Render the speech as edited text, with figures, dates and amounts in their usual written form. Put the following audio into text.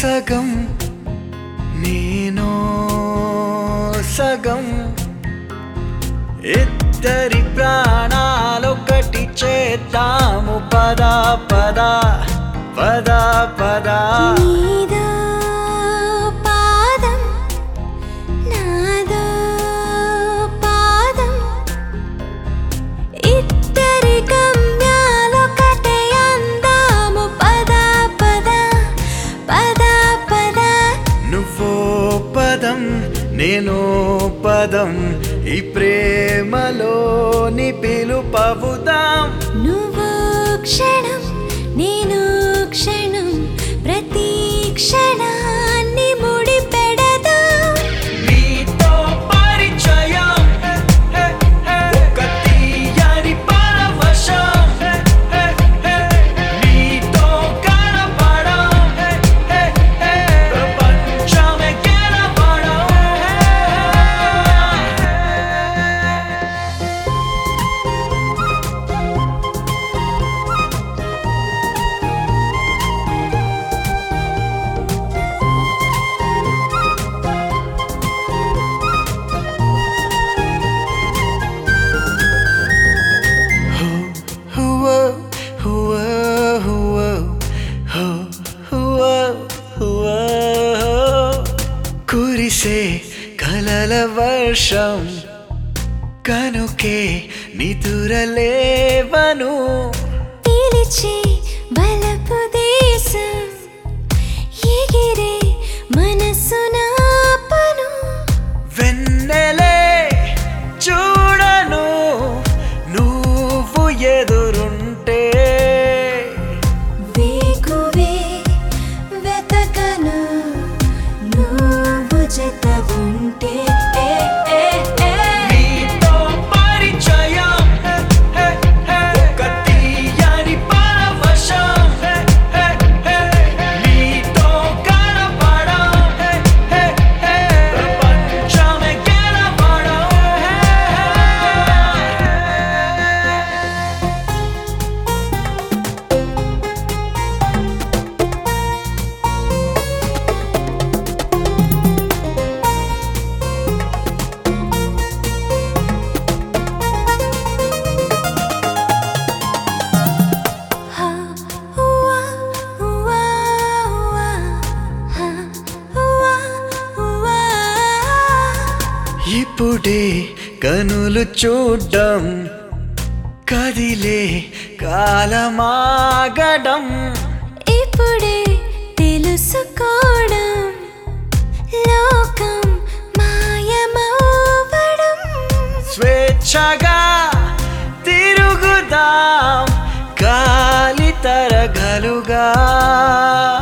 సగం నేను సగం ఇద్దరి ప్రాణాలొకటి చేద్దాము పద పద పద పద నీదో పాదం నాదో పాదం ఇద్దరి గమ్యాలొకటే అందాము పద పద పద పద నువ్వో పదం నేను పదం ఈ ప్రేమలోని పిలుపవుదాం నువ్వు క్షణం నేను క్షణం ప్రతి క్షణాన్ని ముడి పెడదాం నీతో పరిచయం ఒక తీయని పరవశం నీతో కనపడం ప్రపంచమే గెలవడం కురిసే కలల వర్షం కనుకే నిదురలేవను పిలిచే బలపు దేశం ఎగిరే మనసు నాపను వెన్నెలే చూడను నువ్వు ఎదురుంటే వేకువే వెతకను నువ్వు జత ఉంటే నీతో పరిచయం ఒక తీయని పరవశం నీతో కనపడం ప్రపంచమే గెలవడం ఇప్పుడే కనులు చూడ్డం కదిలే కాలమాగడం ఇప్పుడే తెలుసుకోవడం లోకం మాయమవ్వడం స్వేచ్ఛగా తిరుగుదాం గాలి తరగలుగా